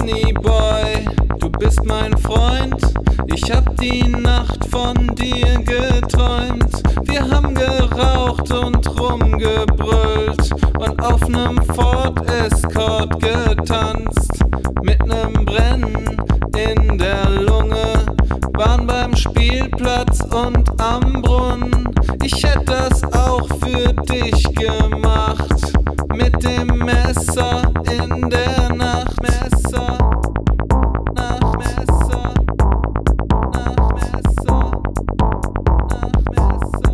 Ponyboy, du bist mein Freund. Ich hab die Nacht von dir geträumt. Wir haben geraucht und rumgebrüllt und auf nem Ford Escort getanzt. Mit nem Brennen in der Lunge, waren beim Spielplatz und am Brunnen. Ich hätt das auch für dich gemacht, mit dem Messer in der Nacht. Messer, nach Messer, nach Messer, nach Messer,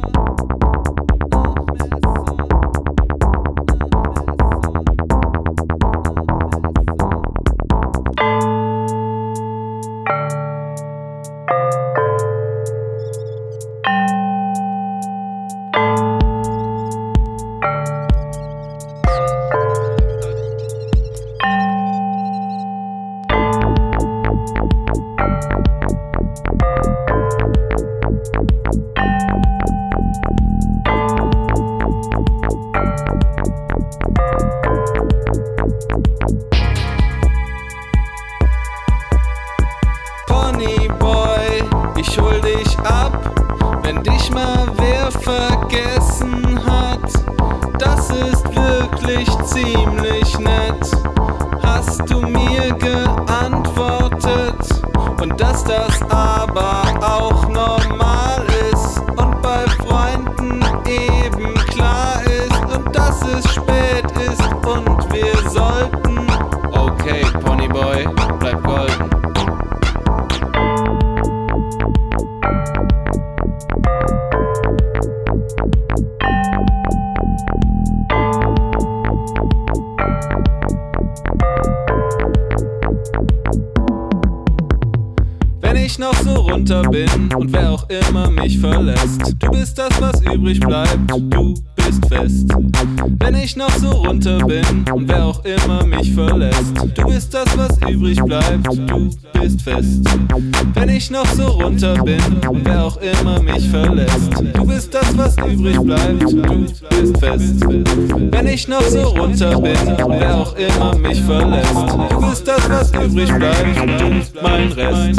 Ponyboy, ich hol dich ab, wenn dich mal wer vergessen hat. Das ist wirklich ziemlich nett, hast du mir geantwortet. Und dass das aber auch normal ist und bei Freunden eben klar ist und dass es spät ist und wir sollten. Okay, Ponyboy, bleib golden. Wenn ich noch so runter bin und wer auch immer mich verlässt, du bist das, was übrig bleibt, du bist fest. Wenn ich noch so runter bin und wer auch immer mich verlässt, du bist das, was übrig bleibt, du bist fest. Wenn ich noch so runter bin und wer auch immer mich verlässt, du bist das, was übrig bleibt, du bist fest. Wenn ich noch so runter bin und wer auch immer mich verlässt, du bist das, was übrig bleibt, du mein Rest.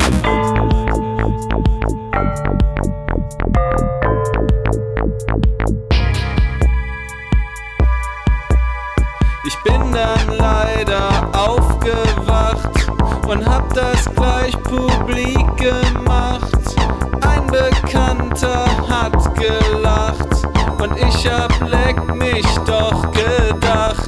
Ich bin dann leider aufgewacht und hab das gleich publik gemacht. Ein Bekannter hat gelacht und ich hab leck mich doch gedacht.